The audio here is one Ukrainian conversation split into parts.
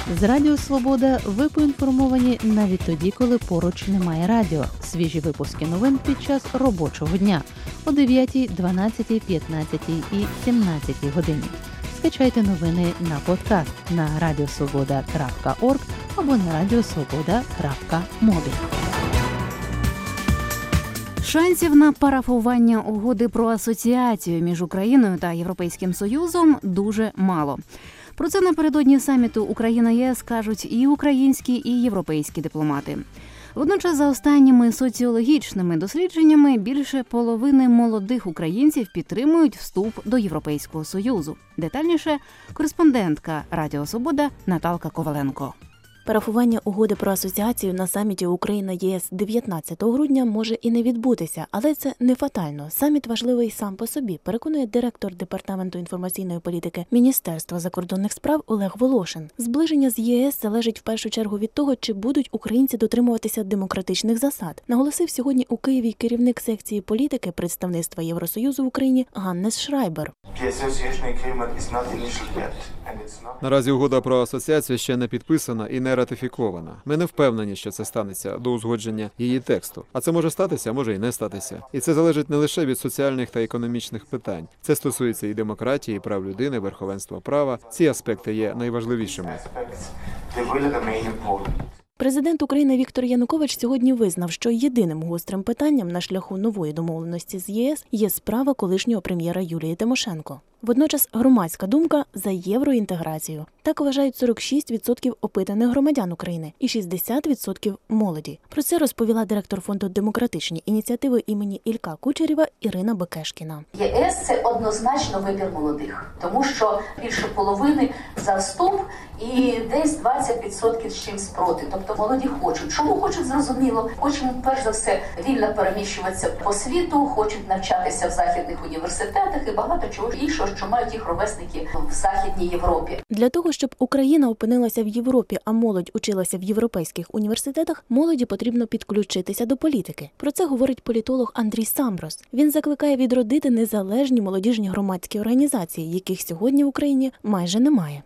З Радіо Свобода ви поінформовані навіть тоді, коли поруч немає радіо. Свіжі випуски новин під час робочого дня о 9, 12, 15 і 17 годині. Скачайте новини на подкаст на radiosvoboda.org або на radiosvoboda.mobi. Шансів на парафування угоди про асоціацію між Україною та Європейським Союзом дуже мало. Про це напередодні саміту Україна-ЄС кажуть і українські, і європейські дипломати. Водночас, за останніми соціологічними дослідженнями, більше половини молодих українців підтримують вступ до Європейського Союзу. Детальніше кореспондентка Радіо Свобода Наталка Коваленко. Парафування угоди про асоціацію на саміті Україна-ЄС 19 грудня може і не відбутися, але це не фатально. Саміт важливий сам по собі, переконує директор Департаменту інформаційної політики Міністерства закордонних справ Олег Волошин. Зближення з ЄС залежить в першу чергу від того, чи будуть українці дотримуватися демократичних засад, наголосив сьогодні у Києві керівник секції політики представництва Євросоюзу в Україні Ганнес Шрайбер. Наразі угода про асоціацію ще не підписана і не ратифікована. Ми не впевнені, що це станеться до узгодження її тексту. А це може статися, а може і не статися. І це залежить не лише від соціальних та економічних питань. Це стосується і демократії, і прав людини, верховенства права. Ці аспекти є найважливішими. Президент України Віктор Янукович сьогодні визнав, що єдиним гострим питанням на шляху нової домовленості з ЄС є справа колишнього прем'єра Юлії Тимошенко. Водночас громадська думка за євроінтеграцію. Так вважають 46% опитаних громадян України і 60% молоді. Про це розповіла директор фонду «Демократичні ініціативи» імені Ілька Кучерєва Ірина Бекешкіна. ЄС – це однозначно вибір молодих, тому що більше половини за вступ і десь 20% з чимсь проти. Тобто молоді хочуть. Чому хочуть, зрозуміло. Хочуть, перш за все, вільно переміщуватися по світу, хочуть навчатися в західних університетах і багато чого іншого, що мають їх ровесники в Західній Європі. Для того, щоб Україна опинилася в Європі, а молодь училася в європейських університетах, молоді потрібно підключитися до політики. Про це говорить політолог Андрій Самброс. Він закликає відродити незалежні молодіжні громадські організації, яких сьогодні в Україні майже немає.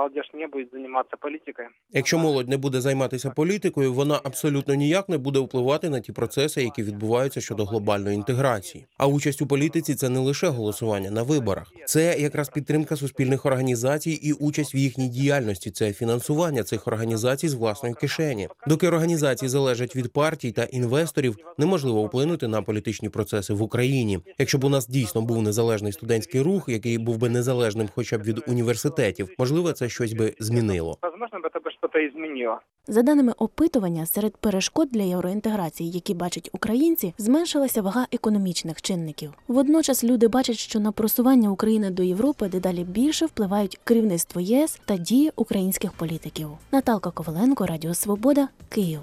Якщо молодь не буде займатися політикою, вона абсолютно ніяк не буде впливати на ті процеси, які відбуваються щодо глобальної інтеграції. А участь у політиці – це не лише голосування на виборах. Це якраз підтримка суспільних організацій і участь в їхній діяльності. Це фінансування цих організацій з власної кишені. Доки організації залежать від партій та інвесторів, неможливо вплинути на політичні процеси в Україні. Якщо б у нас дійсно був незалежний студентський рух, який був би незалежним хоча б від університетів, можливо, це щось би змінило. За даними опитування, серед перешкод для євроінтеграції, які бачать українці, зменшилася вага економічних чинників. Водночас люди бачать, що на просування України до Європи дедалі більше впливають керівництво ЄС та дії українських політиків. Наталка Коваленко, Радіо Свобода, Київ.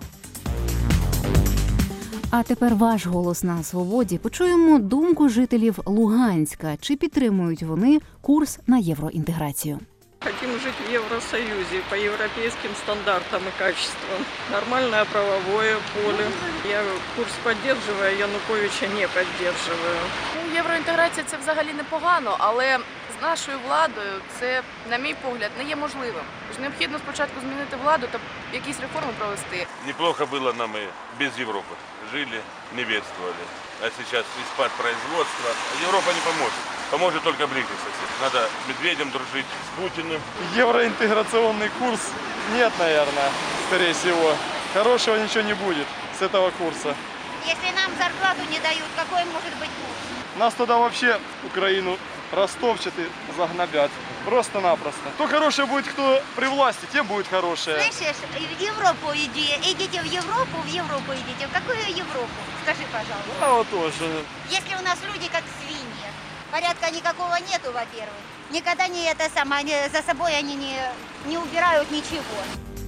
А тепер ваш голос на свободі. Почуємо думку жителів Луганська. Чи підтримують вони курс на євроінтеграцію? Хотим жить в Евросоюзе по европейским стандартам и качествам. Нормальное правовое поле. Я курс поддерживаю, Януковича не поддерживаю. Євроінтеграція – це взагалі непогано, але з нашою владою це, на мій погляд, не є можливим. Тож необхідно спочатку змінити владу та якісь реформи провести. Неплохо было нам и без Европы. Жили, не бедствовали. А сейчас и спад производства. Европа не поможет. Поможет только ближний сосед. Надо Медведем дружить с Путиным. Евроинтеграционный курс? Нет, наверное, скорее всего. Хорошего ничего не будет с этого курса. Если нам зарплату не дают, какой может быть курс? Нас тогда вообще, Украину, растопчат и загнобят. Просто-напросто. Кто хороший будет, кто при власти, тем будет хорошее. Слышишь, в Европу иди, идите в Европу идите. В какую Европу? Скажи, пожалуйста. А вот тоже. Если у нас люди как свиньи, порядка никакого нету, во-первых. Никогда не это самое, за собой они не убирают ничего.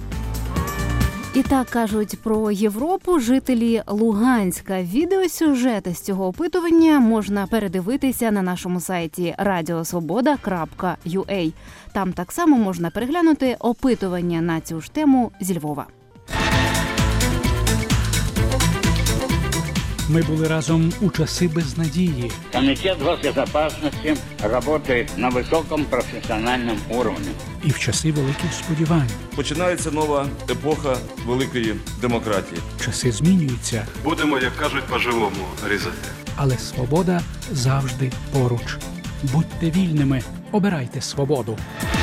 І так кажуть про Європу жителі Луганська. Відеосюжети з цього опитування можна передивитися на нашому сайті radiosvoboda.ua. Там так само можна переглянути опитування на цю ж тему зі Львова. Ми були разом у часи безнадії. Комитет госбезопасности работает на высоком профессиональном уровне. І в часи великих сподівань. Починається нова епоха великої демократії. Часи змінюються. Будемо, як кажуть, по-живому різати. Але свобода завжди поруч. Будьте вільними, обирайте свободу.